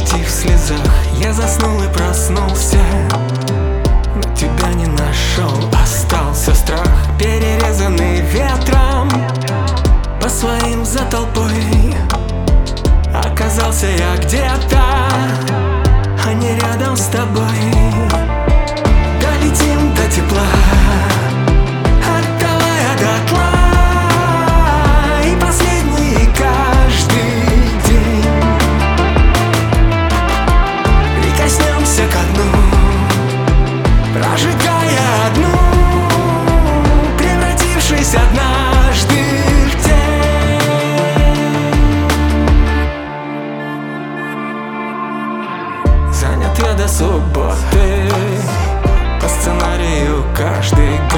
почти в слезах. Я заснул и проснулся, но тебя не нашел. Остался страх, перерезанный ветром. По своим за толпой оказался я где-то, а не рядом с тобой. Долетим до тепла, отдавая дотла, и последний каждый день прикоснемся ко дну, прожигая одну, превратившись однажды в тень. Занят я до субботы, по сценарию каждый